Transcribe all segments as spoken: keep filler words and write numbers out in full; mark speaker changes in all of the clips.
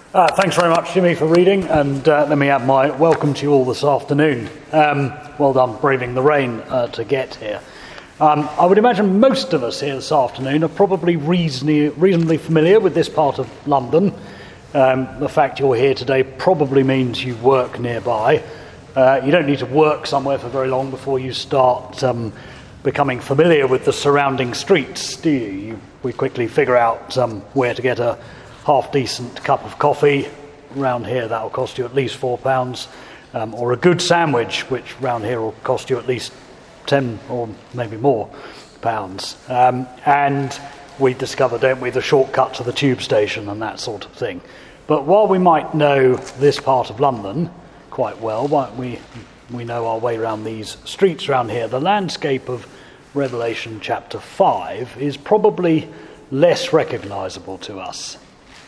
Speaker 1: Uh, thanks very much, Jimmy, for reading, and uh, let me add my welcome to you all this afternoon. Um, well done braving the rain uh, to get here. Um, I would imagine most of us here this afternoon are probably reasonably, reasonably familiar with this part of London. Um, the fact you're here today probably means you work nearby. Uh, you don't need to work somewhere for very long before you start um, becoming familiar with the surrounding streets, do you? you we quickly figure out um, where to get a half-decent cup of coffee. Round here that will cost you at least four pounds, um, or a good sandwich, which round here will cost you at least ten or maybe more pounds. Um, and we discover, don't we, the shortcut to the tube station and that sort of thing. But while we might know this part of London quite well, we we know our way around these streets around here, the landscape of Revelation chapter five is probably less recognisable to us.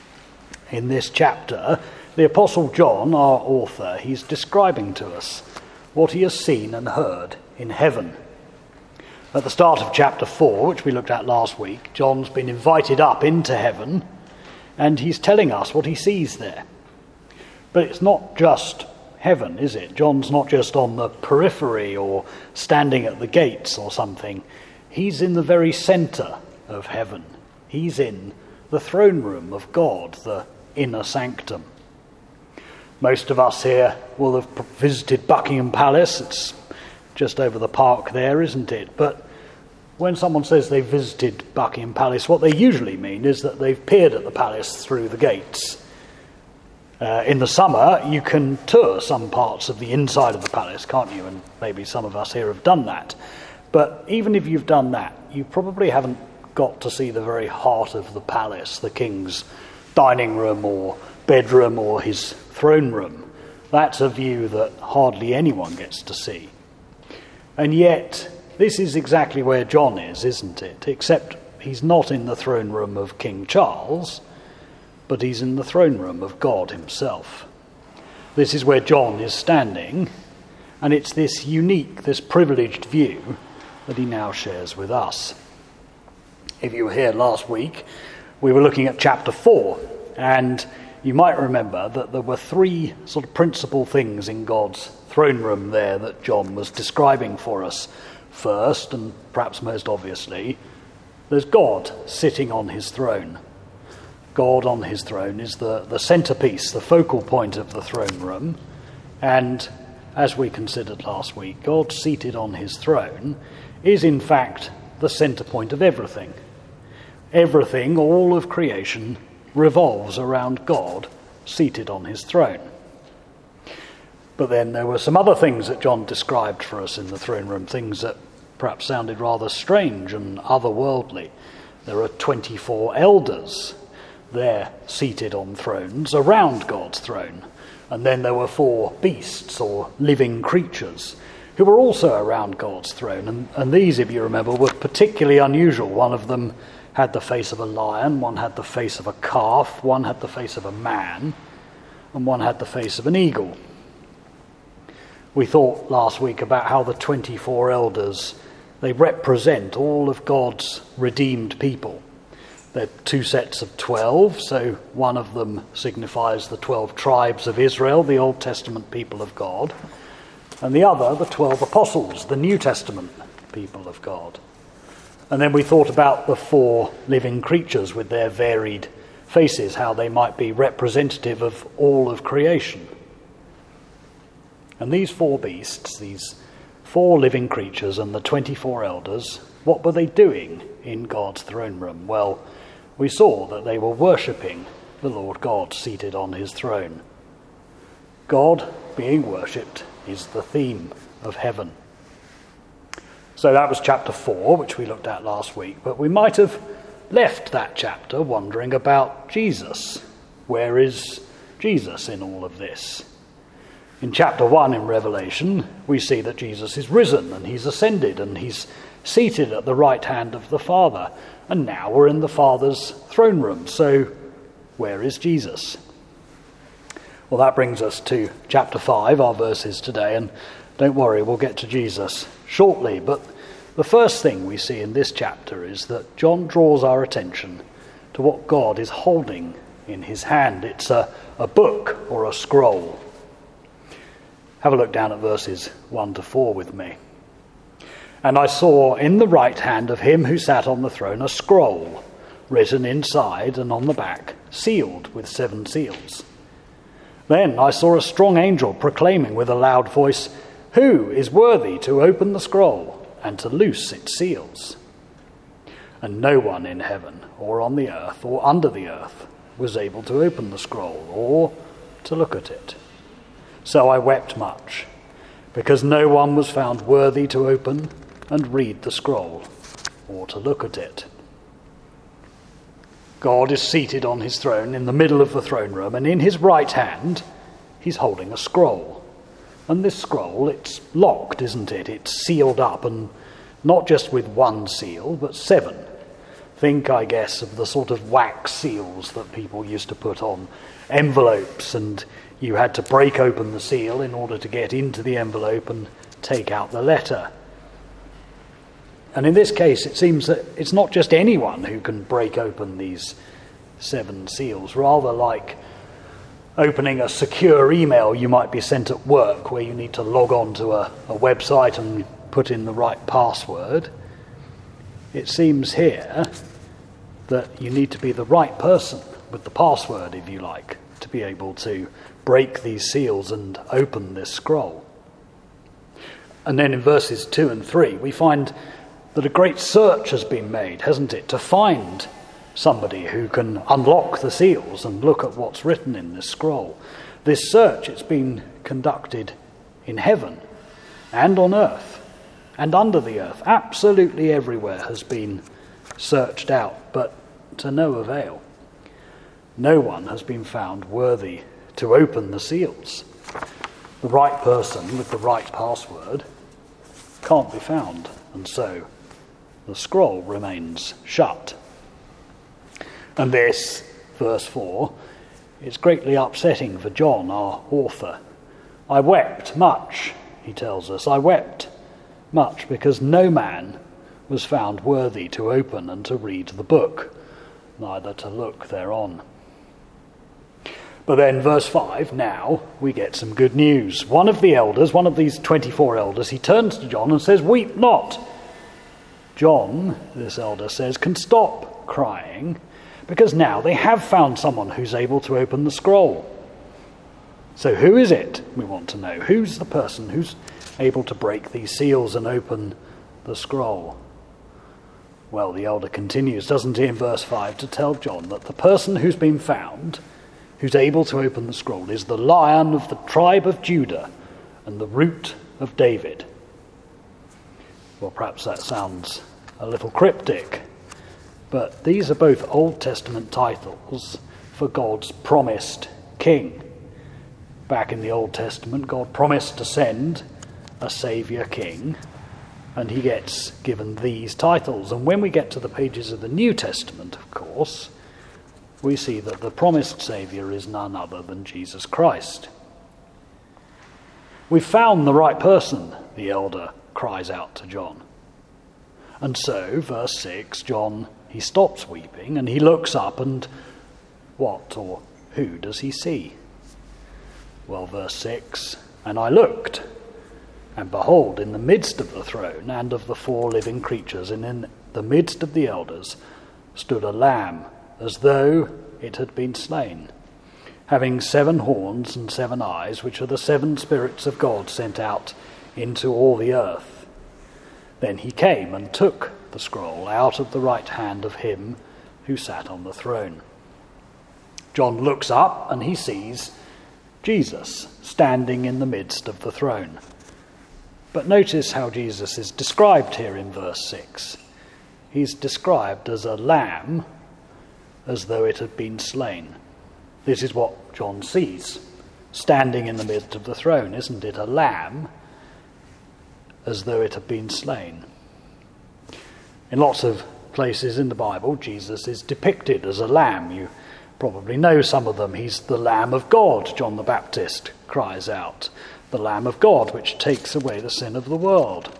Speaker 1: In this chapter, the Apostle John, our author, he's describing to us what he has seen and heard in heaven. At the start of chapter four, which we looked at last week, John's been invited up into heaven, and he's telling us what he sees there. But it's not just heaven, is it? John's not just on the periphery or standing at the gates or something. He's in the very centre of heaven. He's in the throne room of God, the inner sanctum. Most of us here will have visited Buckingham Palace. It's just over the park there, isn't it? But when someone says they've visited Buckingham Palace, what they usually mean is that they've peered at the palace through the gates. Uh, in the summer, you can tour some parts of the inside of the palace, can't you? And maybe some of us here have done that. But even if you've done that, you probably haven't got to see the very heart of the palace, the king's dining room or bedroom or his throne room. That's a view that hardly anyone gets to see. And yet, this is exactly where John is, isn't it? Except he's not in the throne room of King Charles, but he's in the throne room of God himself. This is where John is standing, and it's this unique, this privileged view that he now shares with us. If you were here last week, we were looking at chapter four, and you might remember that there were three sort of principal things in God's throne room there that John was describing for us. First, and perhaps most obviously, there's God sitting on his throne. God on his throne is the, the centrepiece, the focal point of the throne room, and as we considered last week, God seated on his throne is in fact the centre point of everything. Everything, all of creation, revolves around God seated on his throne. But then there were some other things that John described for us in the throne room, things that perhaps sounded rather strange and otherworldly. There are twenty-four elders there seated on thrones around God's throne. And then there were four beasts or living creatures who were also around God's throne. And, and these, if you remember, were particularly unusual. One of them had the face of a lion, one had the face of a calf, one had the face of a man, and one had the face of an eagle. We thought last week about how the twenty-four elders, they represent all of God's redeemed people. They're two sets of twelve, so one of them signifies the twelve tribes of Israel, the Old Testament people of God, and the other, the twelve apostles, the New Testament people of God. And then we thought about the four living creatures with their varied faces, how they might be representative of all of creation. And these four beasts, these four living creatures and the twenty-four elders, what were they doing in God's throne room? Well, we saw that they were worshipping the Lord God seated on his throne. God being worshipped is the theme of heaven. So that was chapter four, which we looked at last week, but we might have left that chapter wondering about Jesus. Where is Jesus in all of this? In chapter one in Revelation, we see that Jesus is risen and he's ascended and he's seated at the right hand of the Father. And now we're in the Father's throne room. So where is Jesus? Well, that brings us to chapter five, our verses today. And don't worry, we'll get to Jesus shortly. But the first thing we see in this chapter is that John draws our attention to what God is holding in his hand. It's a, a book or a scroll. Have a look down at verses one to four with me. And I saw in the right hand of him who sat on the throne a scroll, written inside and on the back, sealed with seven seals. Then I saw a strong angel proclaiming with a loud voice, "Who is worthy to open the scroll and to loose its seals?" And no one in heaven or on the earth or under the earth was able to open the scroll or to look at it. So I wept much, because no one was found worthy to open and read the scroll or to look at it. God is seated on his throne in the middle of the throne room, and in his right hand he's holding a scroll. And this scroll, it's locked, isn't it? It's sealed up, and not just with one seal, but seven. Think, I guess, of the sort of wax seals that people used to put on envelopes, and you had to break open the seal in order to get into the envelope and take out the letter. And in this case, it seems that it's not just anyone who can break open these seven seals, rather like opening a secure email you might be sent at work, where you need to log on to a, a website and put in the right password. It seems here that you need to be the right person with the password, if you like, to be able to break these seals and open this scroll. And then in verses two and three, we find that a great search has been made, hasn't it, to find somebody who can unlock the seals and look at what's written in this scroll. This search, it's been conducted in heaven and on earth and under the earth. Absolutely everywhere has been searched out, but to no avail. No one has been found worthy to open the seals. The right person with the right password can't be found, and so the scroll remains shut. And this, verse four, is greatly upsetting for John, our author. I wept much, he tells us. I wept much because no man was found worthy to open and to read the book, neither to look thereon. But then, verse five, now we get some good news. One of the elders, one of these twenty-four elders, he turns to John and says, "Weep not." John, this elder says, can stop crying, because now they have found someone who's able to open the scroll. So who is it, we want to know? Who's the person who's able to break these seals and open the scroll? Well, the elder continues, doesn't he, in verse five, to tell John that the person who's been found, who's able to open the scroll, is the Lion of the tribe of Judah and the Root of David. Well, perhaps that sounds a little cryptic, but these are both Old Testament titles for God's promised king. Back in the Old Testament, God promised to send a saviour king, and he gets given these titles. And when we get to the pages of the New Testament, of course, we see that the promised saviour is none other than Jesus Christ. We've found the right person, the elder cries out to John. And so, verse six, John, he stops weeping and he looks up, and what or who does he see? Well, verse six, and I looked, and behold, in the midst of the throne and of the four living creatures, and in the midst of the elders, stood a lamb, as though it had been slain, having seven horns and seven eyes, which are the seven spirits of God sent out into all the earth. Then he came and took the scroll out of the right hand of him who sat on the throne. John looks up and he sees Jesus standing in the midst of the throne. But notice how Jesus is described here in verse six. He's described as a lamb, as though it had been slain. This is what John sees, standing in the midst of the throne, isn't it? A lamb, as though it had been slain. In lots of places in the Bible, Jesus is depicted as a lamb. You probably know some of them. He's the Lamb of God, John the Baptist cries out. The Lamb of God, which takes away the sin of the world.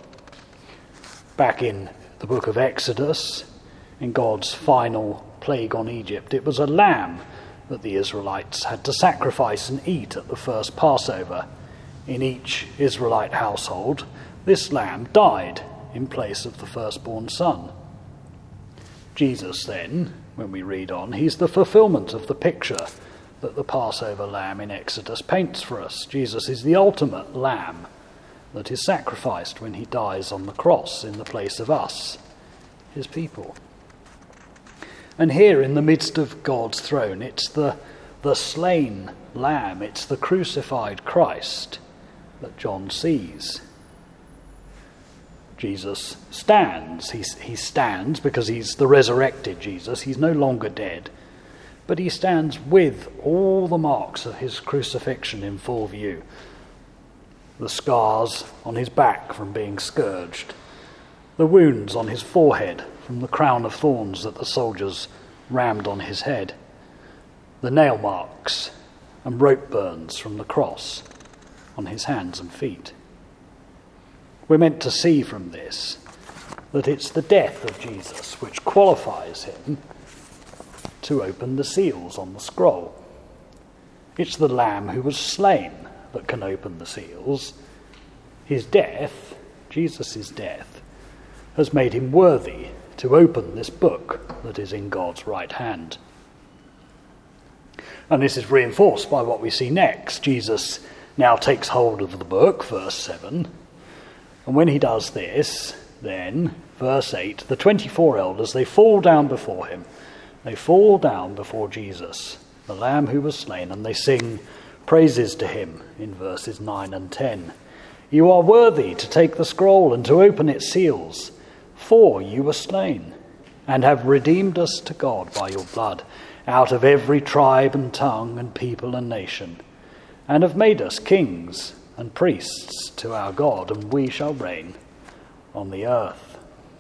Speaker 1: Back in the book of Exodus, in God's final plague on Egypt, it was a lamb that the Israelites had to sacrifice and eat at the first Passover. In each Israelite household, this lamb died in place of the firstborn son. Jesus then, when we read on, he's the fulfillment of the picture that the Passover lamb in Exodus paints for us. Jesus is the ultimate lamb that is sacrificed when he dies on the cross in the place of us, his people. And here in the midst of God's throne, it's the, the slain lamb, it's the crucified Christ that John sees. Jesus stands. He, he stands because he's the resurrected Jesus. He's no longer dead. But he stands with all the marks of his crucifixion in full view. The scars on his back from being scourged. The wounds on his forehead from the crown of thorns that the soldiers rammed on his head. The nail marks and rope burns from the cross on his hands and feet. We're meant to see from this that it's the death of Jesus which qualifies him to open the seals on the scroll. It's the Lamb who was slain that can open the seals. His death, Jesus' death, has made him worthy to open this book that is in God's right hand. And this is reinforced by what we see next. Jesus now takes hold of the book, verse seven. And when he does this, then, verse eight, the twenty-four elders, they fall down before him. They fall down before Jesus, the Lamb who was slain, and they sing praises to him in verses nine and ten. You are worthy to take the scroll and to open its seals, for you were slain, and have redeemed us to God by your blood, out of every tribe and tongue and people and nation, and have made us kings and priests to our God, and we shall reign on the earth.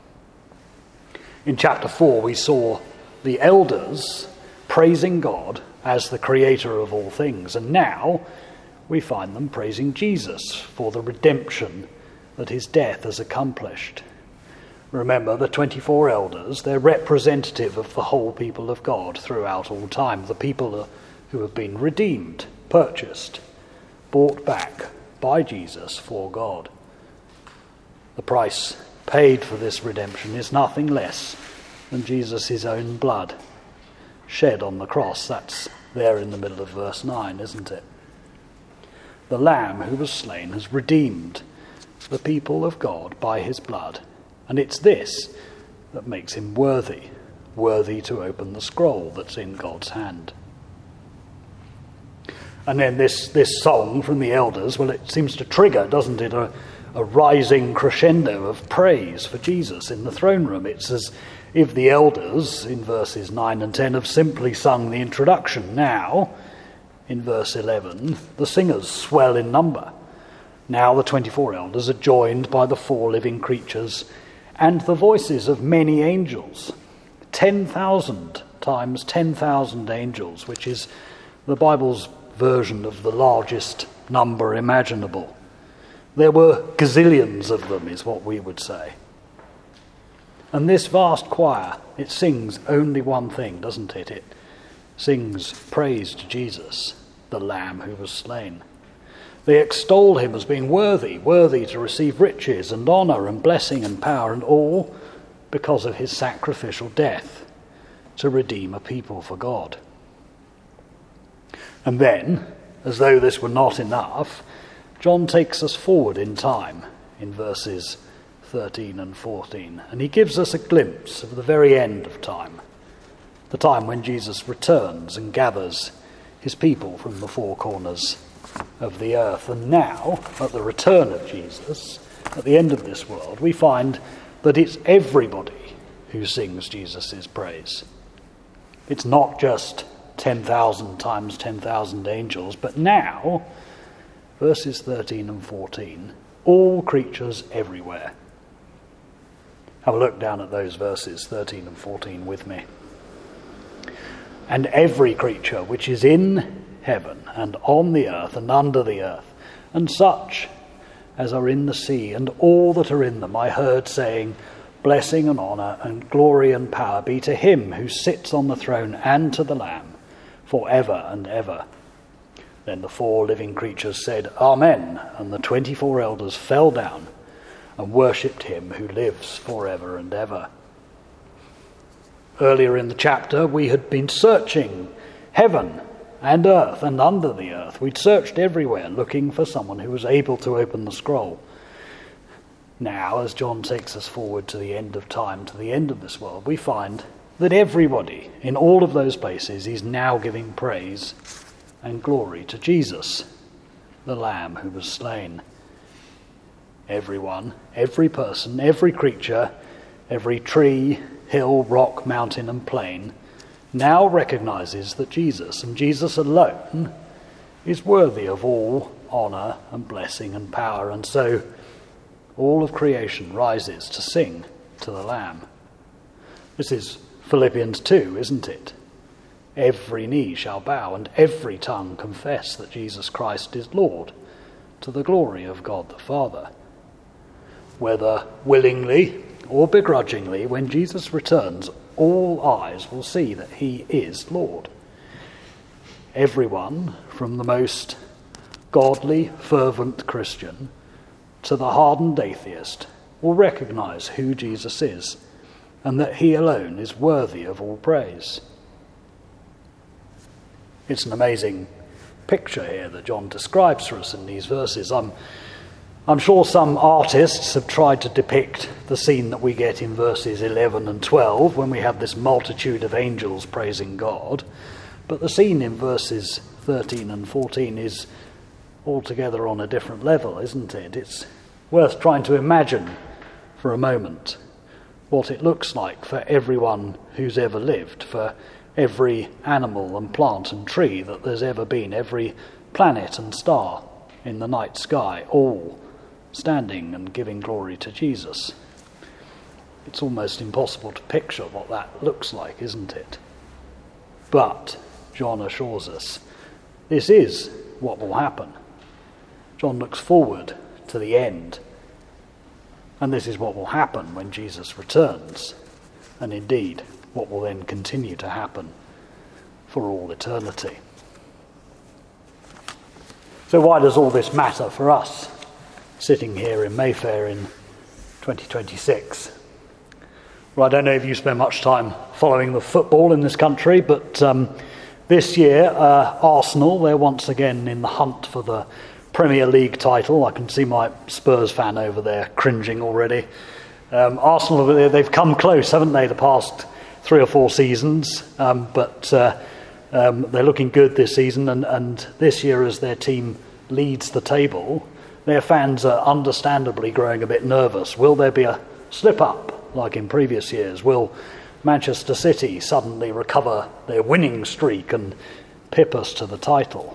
Speaker 1: In chapter four, we saw the elders praising God as the creator of all things, and now we find them praising Jesus for the redemption that his death has accomplished. Remember, the twenty-four elders, they're representative of the whole people of God throughout all time, the people who have been redeemed, purchased, bought back by Jesus for God. The price paid for this redemption is nothing less than Jesus' own blood shed on the cross. That's there in the middle of verse nine, isn't it? The Lamb who was slain has redeemed the people of God by his blood, and it's this that makes him worthy, worthy to open the scroll that's in God's hand. And then this, this song from the elders, well, it seems to trigger, doesn't it, a, a rising crescendo of praise for Jesus in the throne room. It's as if the elders, in verses nine and ten, have simply sung the introduction. Now, in verse eleven, the singers swell in number. Now the twenty-four elders are joined by the four living creatures and the voices of many angels. ten thousand times ten thousand angels, which is the Bible's version of the largest number imaginable. There were gazillions of them, is what we would say. And this vast choir, it sings only one thing, doesn't it? It sings praise to Jesus, the Lamb who was slain. They extol him as being worthy, worthy to receive riches and honour and blessing and power, and all because of his sacrificial death to redeem a people for God. And then, as though this were not enough, John takes us forward in time in verses thirteen and fourteen, and he gives us a glimpse of the very end of time, the time when Jesus returns and gathers his people from the four corners of the earth. And now, at the return of Jesus, at the end of this world, we find that it's everybody who sings Jesus' praise. It's not just ten thousand times ten thousand angels, but now, verses thirteen and fourteen, all creatures everywhere. Have a look down at those verses, thirteen and fourteen, with me. And every creature which is in heaven and on the earth and under the earth, and such as are in the sea, and all that are in them, I heard saying, blessing and honour and glory and power be to him who sits on the throne and to the Lamb, forever and ever." Then the four living creatures said, "Amen," and the twenty-four elders fell down and worshipped him who lives forever and ever. Earlier in the chapter, we had been searching heaven and earth and under the earth. We'd searched everywhere looking for someone who was able to open the scroll. Now, as John takes us forward to the end of time, to the end of this world, we find that everybody in all of those places is now giving praise and glory to Jesus, the Lamb who was slain. Everyone, every person, every creature, every tree, hill, rock, mountain and plain now recognizes that Jesus, and Jesus alone, is worthy of all honour and blessing and power. And so all of creation rises to sing to the Lamb. This is Philippians two, isn't it? Every knee shall bow and every tongue confess that Jesus Christ is Lord, to the glory of God the Father. Whether willingly or begrudgingly, when Jesus returns, all eyes will see that he is Lord. Everyone, from the most godly, fervent Christian to the hardened atheist, will recognise who Jesus is and that he alone is worthy of all praise. It's an amazing picture here that John describes for us in these verses. I'm, I'm sure some artists have tried to depict the scene that we get in verses eleven and twelve when we have this multitude of angels praising God. But the scene in verses thirteen and fourteen is altogether on a different level, isn't it? It's worth trying to imagine for a moment what it looks like for everyone who's ever lived, for every animal and plant and tree that there's ever been, every planet and star in the night sky, all standing and giving glory to Jesus. It's almost impossible to picture what that looks like, isn't it? But John assures us this is what will happen. John looks forward to the end, and this is what will happen when Jesus returns, and indeed what will then continue to happen for all eternity. So why does all this matter for us, sitting here in Mayfair in twenty twenty-six? Well, I don't know if you spend much time following the football in this country, but um, this year, uh, Arsenal, they're once again in the hunt for the Premier League title. I can see my Spurs fan over there cringing already. Um, Arsenal, they've come close, haven't they, the past three or four seasons, um, but uh, um, they're looking good this season, and, and this year as their team leads the table, their fans are understandably growing a bit nervous. Will there be a slip-up like in previous years? Will Manchester City suddenly recover their winning streak and pip us to the title?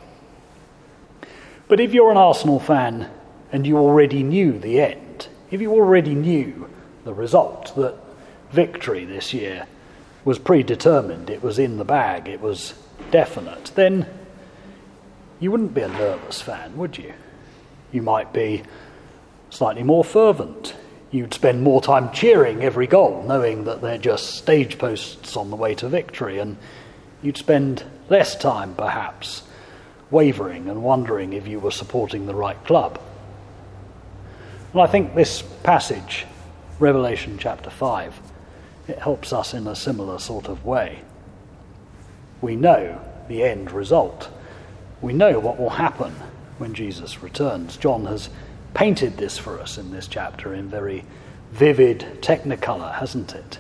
Speaker 1: But if you're an Arsenal fan and you already knew the end, if you already knew the result, that victory this year was predetermined, it was in the bag, it was definite, then you wouldn't be a nervous fan, would you? You might be slightly more fervent. You'd spend more time cheering every goal, knowing that they're just stage posts on the way to victory, and you'd spend less time, perhaps, wavering and wondering if you were supporting the right club. And I think this passage, Revelation chapter five, it helps us in a similar sort of way. We know the end result. We know what will happen when Jesus returns. John has painted this for us in this chapter in very vivid technicolor, hasn't it?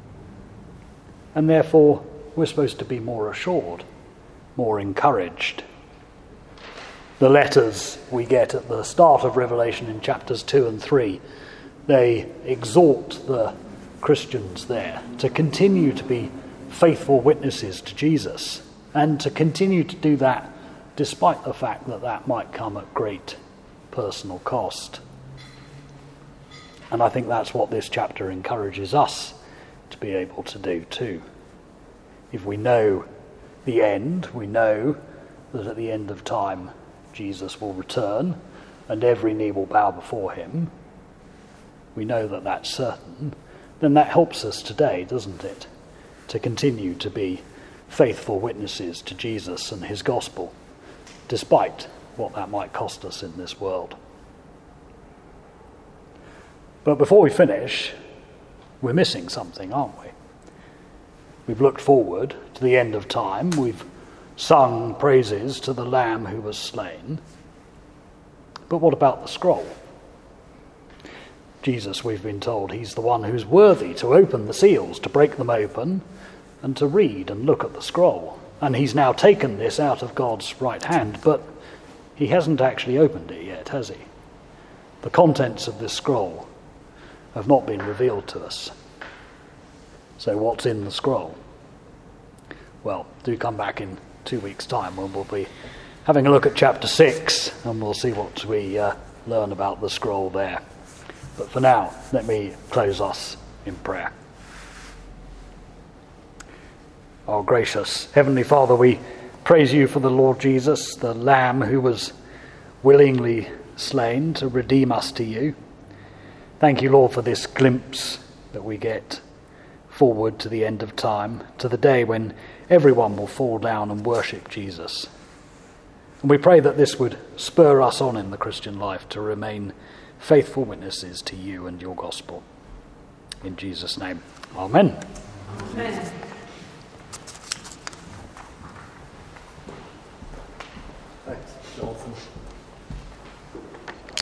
Speaker 1: And therefore, we're supposed to be more assured, more encouraged. The letters we get at the start of Revelation in chapters two and three, they exhort the Christians there to continue to be faithful witnesses to Jesus, and to continue to do that despite the fact that that might come at great personal cost. And I think that's what this chapter encourages us to be able to do too. If we know the end, we know that at the end of time Jesus will return and every knee will bow before him, we know that that's certain, then that helps us today, doesn't it? To continue to be faithful witnesses to Jesus and his gospel, despite what that might cost us in this world. But before we finish, we're missing something, aren't we? We've looked forward to the end of time. We've sung praises to the Lamb who was slain. But what about the scroll? Jesus, we've been told, he's the one who's worthy to open the seals, to break them open, and to read and look at the scroll. And he's now taken this out of God's right hand, but he hasn't actually opened it yet, has he? The contents of this scroll have not been revealed to us. So what's in the scroll? Well, do come back in two weeks' time when we'll be having a look at chapter six, and we'll see what we uh, learn about the scroll there. But for now, let me close us in prayer. Our gracious Heavenly Father, we praise you for the Lord Jesus, the Lamb who was willingly slain to redeem us to you. Thank you, Lord, for this glimpse that we get forward to the end of time, to the day when everyone will fall down and worship Jesus. And we pray that this would spur us on in the Christian life to remain faithful witnesses to you and your gospel. In Jesus' name, amen.
Speaker 2: Amen.